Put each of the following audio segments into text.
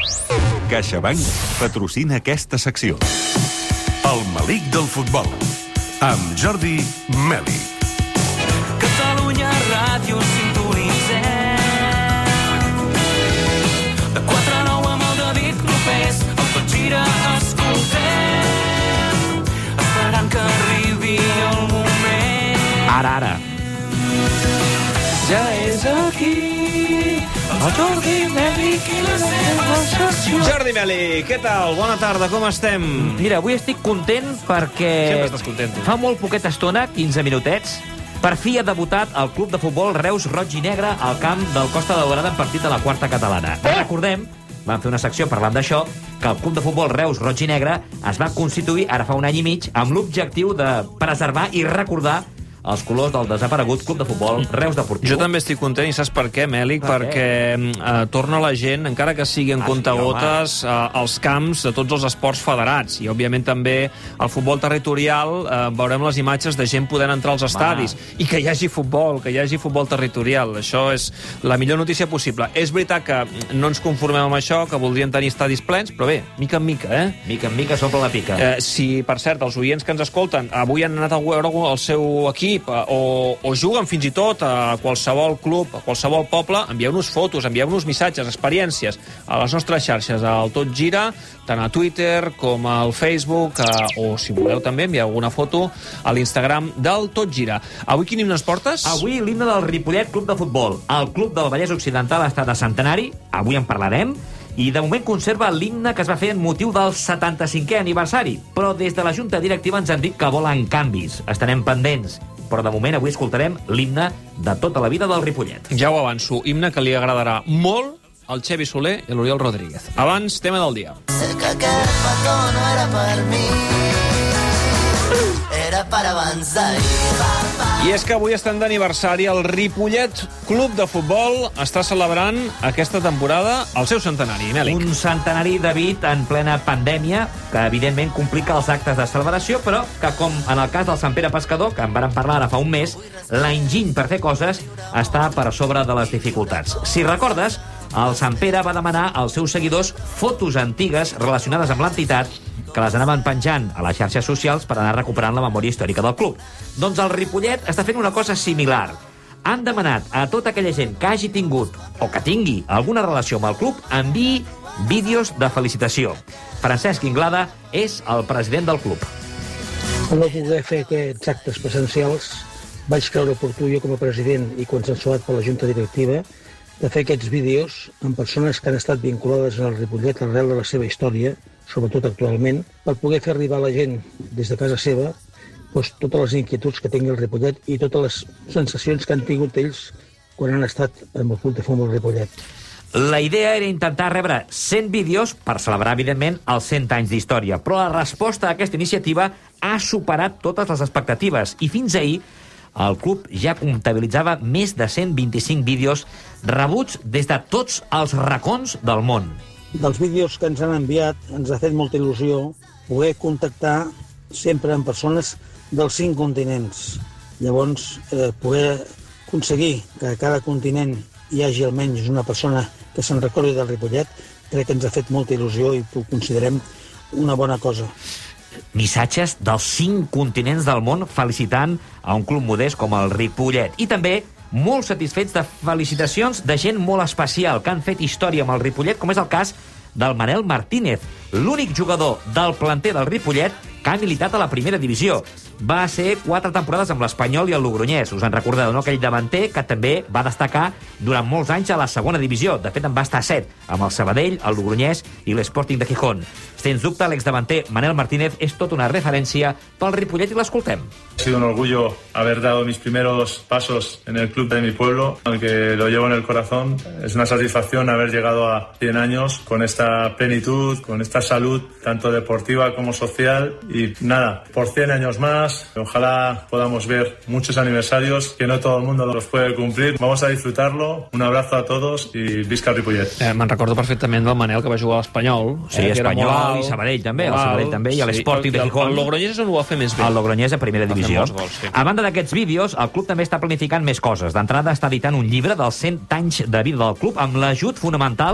CaixaBank patrocina aquesta secció. El malic del futbol, amb Jordi Meli. Catalunya Ràdio sintonitzem. De 4 a 9 amb el David Clopés, el Tot Gira escoltem, esperant que arribi el moment. Ara. Ja és aquí el Jordi Meli i la seva secció. Jordi Meli, què tal? Bona tarda, com estem? Mira, avui estic content perquè... Sempre estàs content, tu. Fa molt poqueta estona, 15 minutets, per fi ha debutat el club de futbol Reus Roig i Negre al camp del Costa Daurada en partit de la quarta catalana. Recordem, vam fer una secció parlant d'això, que el club de futbol Reus Roig i Negre es va constituir ara fa un any i mig amb l'objectiu de preservar i recordar els colors del desaparegut club de futbol Reus Deportiu. Jo també estic content, i saps per què, Mèlic? Perquè torna la gent, encara que sigui en comptagotes, als camps de tots els esports federats. I, òbviament, també el futbol territorial, veurem les imatges de gent podent entrar als estadis. I que hi hagi futbol territorial. Això és la millor notícia possible. És veritat que no ens conformem amb això, que voldríem tenir estadis plens, però bé, mica en mica, eh? Mica en mica s'omple la pica. Si, per cert, els oients que ens escolten avui han anat a veure el seu equip o juguen fins i tot a qualsevol club, a qualsevol poble, envieu-nos fotos, envieu-nos missatges, experiències a les nostres xarxes, al Tot Gira, tant a Twitter com al Facebook, o si voleu també enviar alguna foto a l'Instagram del Tot Gira. Avui quin himne ens portes? Avui l'himne del Ripollet Club de Futbol. El club del Vallès Occidental està de centenari, avui en parlarem, i de moment conserva l'himne que es va fer en motiu del 75è aniversari. Però des de la Junta Directiva ens han dit que volen canvis. Estarem pendents. Però de moment avui escoltarem l'himne de tota la vida del Ripollet. Ja ho avanço, himne que li agradarà molt al Xevi Soler i a l'Oriol Rodríguez. Abans, tema del dia. Sé que aquest petó no era per mi, era per abans d'ahir. I és que avui estem d'aniversari. El Ripollet Club de Futbol està celebrant aquesta temporada el seu centenari, Mèlic. Un centenari, David, en plena pandèmia, que evidentment complica els actes de celebració, però que, com en el cas del Sant Pere Pescador, que en vàrem parlar ara fa un mes, l'enginy per fer coses està per sobre de les dificultats. Si recordes, el Sant Pere va demanar als seus seguidors fotos antigues relacionades amb l'entitat que les anaven penjant a les xarxes socials per anar recuperant la memòria històrica del club. Doncs el Ripollet està fent una cosa similar. Han demanat a tota aquella gent que hagi tingut o que tingui alguna relació amb el club enviï vídeos de felicitació. Francesc Inglada és el president del club. Al no poder fer aquests actes presencials, vaig creure oportú jo com a president i consensuat per la Junta Directiva de fer aquests vídeos amb persones que han estat vinculades al Ripollet arrel de la seva història, sobretot actualment, per poder fer arribar a la gent des de casa seva totes les inquietuds que tingui el Ripollet i totes les sensacions que han tingut ells quan han estat amb el club de futbol Ripollet. La idea era intentar rebre 100 vídeos per celebrar, evidentment, els 100 anys d'història, però la resposta a aquesta iniciativa ha superat totes les expectatives i fins ahir el club ja comptabilitzava més de 125 vídeos rebuts des de tots els racons del món. Dels vídeos que ens han enviat ens ha fet molta il·lusió poder contactar sempre amb persones dels 5 continents. Llavors, poder aconseguir que a cada continent hi hagi almenys una persona que se'n recordi del Ripollet, crec que ens ha fet molta il·lusió i ho considerem una bona cosa. Missatges dels 5 continents del món felicitant a un club modest com el Ripollet. I també molt satisfets de felicitacions de gent molt especial que han fet història amb el Ripollet, com és el cas del Manel Martínez, l'únic jugador del planter del Ripollet que ha militat a la primera divisió. Va ser 4 temporades amb l'Espanyol i el Logroñés. Us en recordeu, no? Aquell davanter que també va destacar durant molts anys a la segona divisió. De fet, en va estar 7, amb el Sabadell, el Logroñés i l'Sporting de Gijón. Sens dubte, l'exdavanter Manel Martínez és tota una referència pel Ripollet i l'escoltem. Ha sido un orgullo haber dado mis primeros pasos en el club de mi pueblo, al que lo llevo en el corazón. Es una satisfacción haber llegado a 100 años con esta plenitud, con esta salud, tanto deportiva como social. Y nada, por 100 años más, ojalá podamos ver muchos aniversarios, que no todo el mundo los puede cumplir. Vamos a disfrutarlo. Un abrazo a todos y visca Ripollet. Me'n recordo perfectament del Manel, que va jugar a l'Espanyol. Sí, Espanyol i Sabadell també, el Sabadell també, i l'Sporting de Gijón. El Logroñés és on ho va fer més bé. El Logroñés a primera divisió. Gols, sí. A banda d'aquests vídeos, el club també està planificant més coses. D'entrada està editant un llibre dels 100 anys de vida del club amb l'ajut fonamental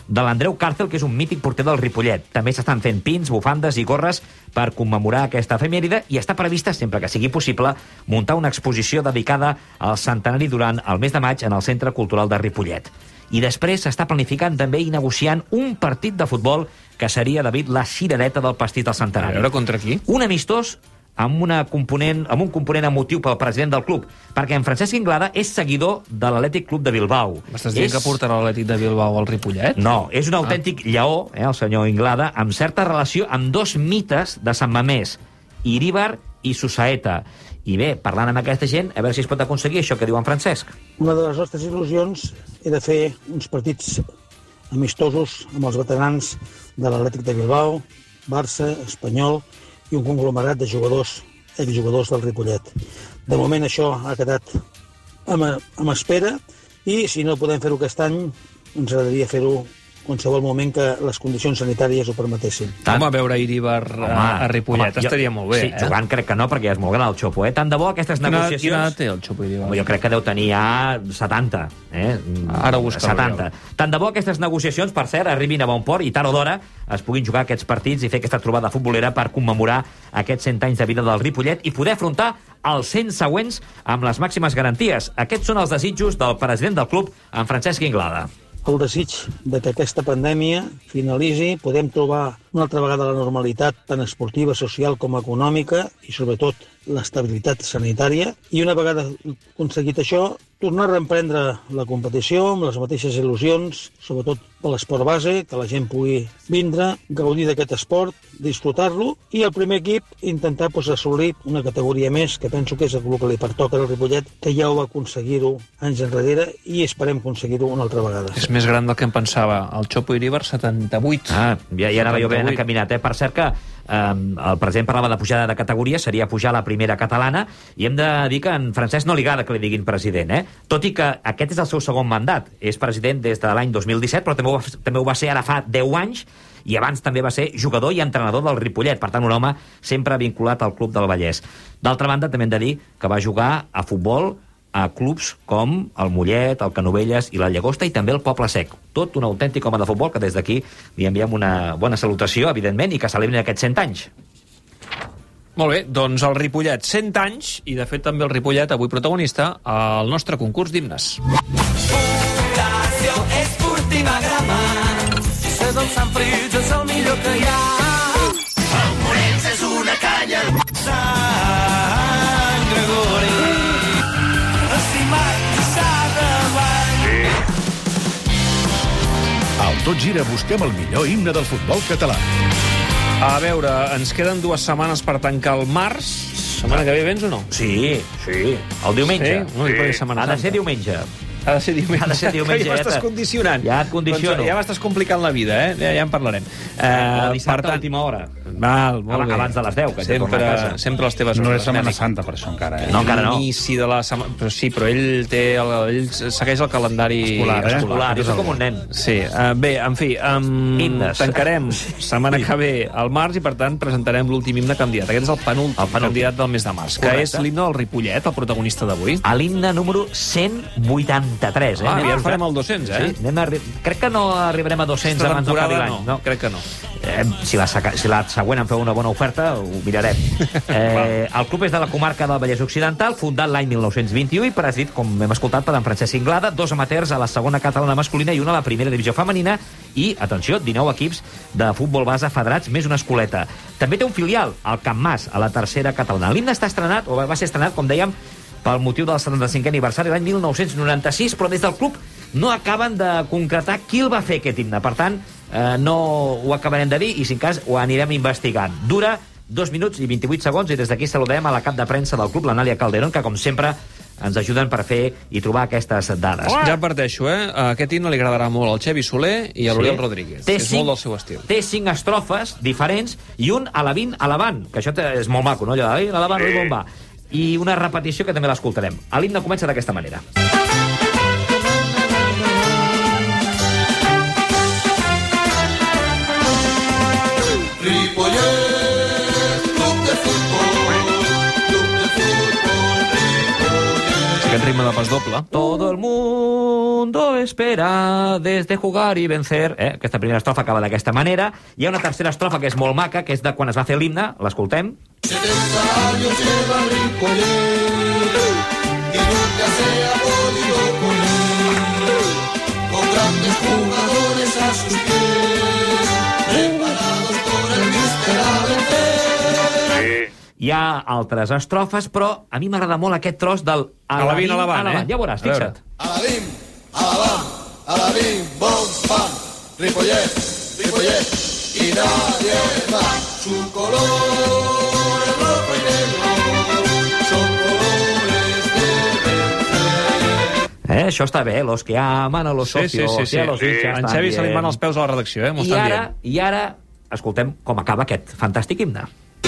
de l'Andreu Càrcel, que és un mític porter del Ripollet. També s'estan fent pins, bufandes i gorres per commemorar aquesta efemèride i està prevista, sempre que sigui possible, muntar una exposició dedicada al centenari durant el mes de maig en el Centre Cultural de Ripollet. I després s'està planificant també i negociant un partit de futbol que seria, David, la cirereta del pastís del centenari. A veure, contra qui? Un amistós amb un component emotiu pel president del club, perquè en Francesc Inglada és seguidor de l'Atlètic Club de Bilbao. M'estàs dient que portarà l'Atlètic de Bilbao al Ripollet? No, és un autèntic lleó, el senyor Inglada, amb certa relació amb dos mites de Sant Mamés, Iríbar i Susaeta. I bé, parlant amb aquesta gent, a veure si es pot aconseguir això que diu en Francesc. Una de les nostres il·lusions era fer uns partits amistosos amb els veterans de l'Atlètic de Bilbao, Barça, Espanyol i un conglomerat de jugadors, exjugadors del Ripollet. De moment això ha quedat amb espera i si no podem fer-ho aquest any ens agradaria fer-ho qualsevol moment que les condicions sanitàries ho permetessin. Home, a veure Iríbar a Ripollet estaria molt bé. Sí, jugant crec que no, perquè ja és molt gran el Xopo. Tant de bo aquestes negociacions... Quina edat té el Xopo Iríbar? Jo crec que deu tenir ja 70. Ara ho buscaré. 70. Tant de bo aquestes negociacions, per cert, arribin a bon port i tard o d'hora es puguin jugar aquests partits i fer aquesta trobada futbolera per commemorar aquests 100 anys de vida del Ripollet i poder afrontar els 100 següents amb les màximes garanties. Aquests són els desitjos del president del club, en Francesc Inglada. El desig de que aquesta pandèmia finalitzi, podem trobar una altra vegada la normalitat tant esportiva, social com econòmica i sobretot l'estabilitat sanitària i una vegada aconseguit això tornar a reemprendre la competició amb les mateixes il·lusions, sobretot per l'esport base, que la gent pugui vindre, gaudir d'aquest esport, disfrutar-lo i el primer equip intentar assolir una categoria més, que penso que és el que li pertoca al Ripollet, que ja ho va aconseguir-ho anys enrere i esperem aconseguir-ho una altra vegada. És més gran del que em pensava. El Xopo Iríbar, 78. Ja anava jo ben encaminat. Per cert que el president parlava de pujada de categoria, seria pujar a la primera catalana, i hem de dir que en Francesc no li agrada que li diguin president, tot i que aquest és el seu segon mandat. És president des de l'any 2017, però també ho va ser ara fa 10 anys, i abans també va ser jugador i entrenador del Ripollet, per tant un home sempre vinculat al Club del Vallès. D'altra banda, també hem de dir que va jugar a futbol a clubs com el Mollet, el Canovelles i la Llagosta i també el Poble Sec. Tot un autèntic home de futbol que des d'aquí li enviem una bona salutació, evidentment, i que celebrin aquests 100 anys. Molt bé, doncs el Ripollet 100 anys, i de fet també el Ripollet avui protagonista al nostre concurs d'himnes. Fundació Esportiva Grama, ser del Sant Fritz és el millor que hi ha. El Morens és una canya. Sant Gregori, estimat s'ha davant. Al Tot Gira busquem el millor himne del futbol català. A veure, ens queden 2 setmanes per tancar el març. Setmana que ve vens o no? Sí. El diumenge. Sí? No, ha de ser diumenge. Ha de ser diumenge. Ja m'estàs condicionant. Ja et condiciono. Doncs ja m'estàs complicant la vida, Ja en parlarem. Dissabte a última hora. Val, molt bé. Abans de les 10, que ja torna a casa. Sempre les teves No hores. és Setmana Santa, per això, encara. No, encara no. L'inici de la setmana... Però sí, però ell segueix el calendari escolar. És com un nen. Sí. Bé, en fi, tancarem setmana que ve al març i, per tant, presentarem l'últim himne candidat. Aquest és el penúltim candidat del mes de març, que és l'himne del Ripollet, el protagonista d'avui. A l'himne número 183. Aviat farem el 200, Sí, crec que no arribarem a 200 abans del cap de l'any. No, crec que no. Si la següent em feu una bona oferta, ho mirarem. El club és de la comarca del Vallès Occidental, fundat l'any 1921 i presidit, com hem escoltat, per en Francesc Inglada, 2 amateurs a la segona catalana masculina i una a la primera divisió femenina i, atenció, 19 equips de futbol base federats més una escoleta. També té un filial, el Camp Mas, a la tercera catalana. L'himne està estrenat, o va ser estrenat, com dèiem, pel motiu del 75è aniversari l'any 1996, però des del club no acaben de concretar qui el va fer, aquest himne. Per tant, no ho acabarem de dir i, si en cas, ho anirem investigant. Dura 2 minuts i 28 segons i des d'aquí saludem a la cap de premsa del club, l'Anàlia Calderón, que, com sempre, ens ajuden per fer i trobar aquestes dades. Ja parteixo, Aquest himne li agradarà molt al Xevi Soler i a l'Oriol Rodríguez. És molt del seu estil. Té 5 estrofes diferents i un alabín alabant, que això és molt maco, no? Allò alabant, on va? I una repetició que també l'escoltarem. L'himne comença d'aquesta manera. Aquest ritme de pas doble. Todo el mundo mundo espera desde jugar y vencer. Aquesta primera estrofa acaba d'aquesta manera. Hi ha una tercera estrofa que és molt maca, que és de quan es va fer l'himne. L'escoltem. 70 años lleva Ripollet y nunca se ha podido poner con grandes jugadores a sus pies, preparados por el míster a vencer. Hi ha altres estrofes, però a mi m'agrada molt aquest tros del Alabim, alabant, Ja veuràs, fixa't. Alabim, alabam, alabim, bom, pam, Ripollet, Ripollet y nadie más. Su color es rojo y negro, son colores de vencer. Això està bé, los que aman a los socios. Sí. A los hinchas En Xavi se li también. van els peus a la redacció, m'ho estan dient. I ara, escoltem com acaba aquest fantàstic himne.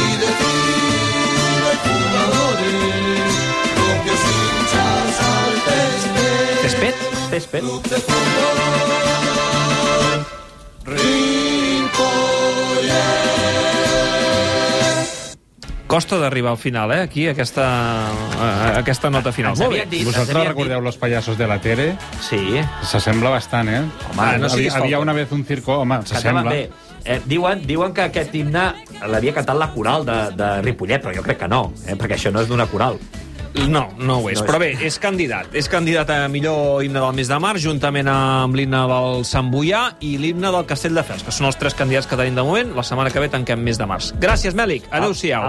Césped. Costa d'arribar al final, aquí, aquesta nota final. Ens Molt bé. havien dit, ¿Vosotros recordeu los payasos de la Tere? Sí. S'assembla bastant, eh? Home, no siguis Havia falta. una vez un circo, home, Cantaven s'assembla. bé. Diuen que aquest himne l'havia cantat la coral de Ripollet, però jo crec que no, perquè això no és d'una coral. No ho és. No és. Però bé, és candidat. És candidat a millor himne del mes de març, juntament amb l'himne del Sant Boià i l'himne del Castelldefels, que són els 3 candidats que tenim de moment. La setmana que ve tanquem mes de març. Gràcies, Mèlic. Adéu-siau.